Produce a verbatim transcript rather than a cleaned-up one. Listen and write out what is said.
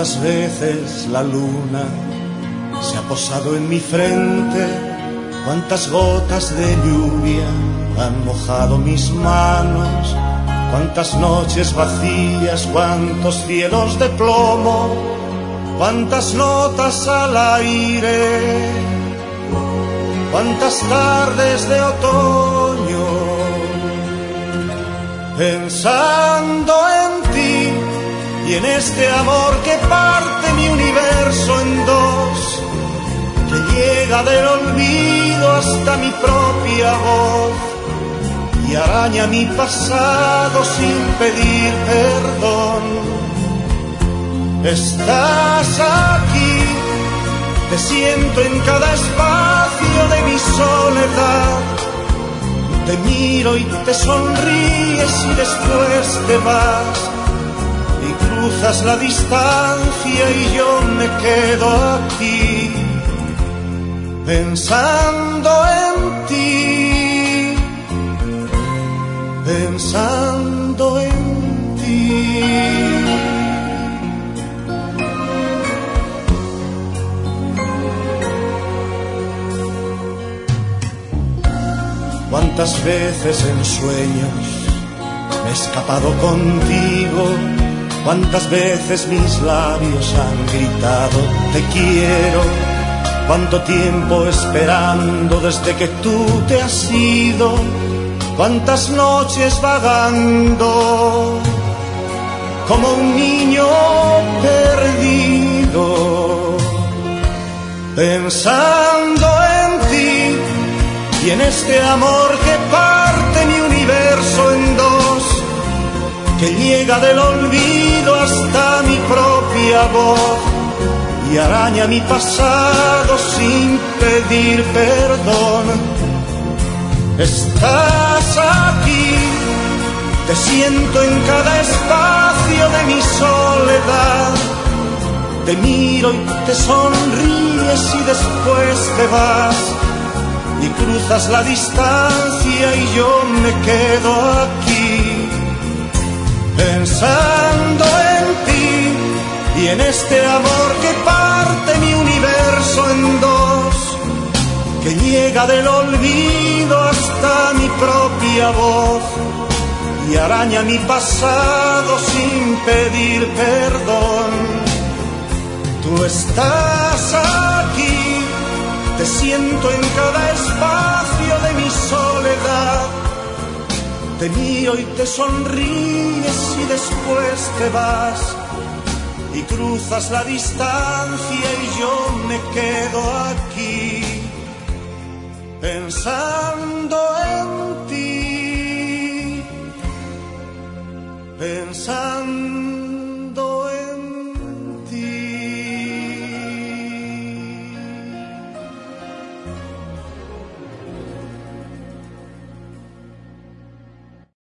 Cuántas veces la luna se ha posado en mi frente, cuántas gotas de lluvia han mojado mis manos, cuántas noches vacías, cuántos cielos de plomo, cuántas notas al aire, cuántas tardes de otoño, pensando en ti y en este amor que parte mi universo en dos, que llega del olvido hasta mi propia voz y araña mi pasado sin pedir perdón. Estás aquí, te siento en cada espacio de mi soledad, te miro y te sonríes y después te vas y cruzas la distancia y yo me quedo aquí pensando en ti, pensando en ti. Cuántas veces en sueños me he escapado contigo, cuántas veces mis labios han gritado te quiero, cuánto tiempo esperando desde que tú te has ido, cuántas noches vagando como un niño perdido, pensando en ti y en este amor que parte mi universo en dos, que llega del olvido hasta mi propia voz y araña mi pasado sin pedir perdón. Estás aquí, te siento en cada espacio de mi soledad, te miro y te sonríes y después te vas y cruzas la distancia y yo me quedo aquí pensando en ti y en este amor que parte mi universo en dos, que llega del olvido hasta mi propia voz y araña mi pasado sin pedir perdón. Tú estás aquí, te siento en cada espacio de mi soledad, te miro y te sonríes y después te vas y cruzas la distancia y yo me quedo aquí pensando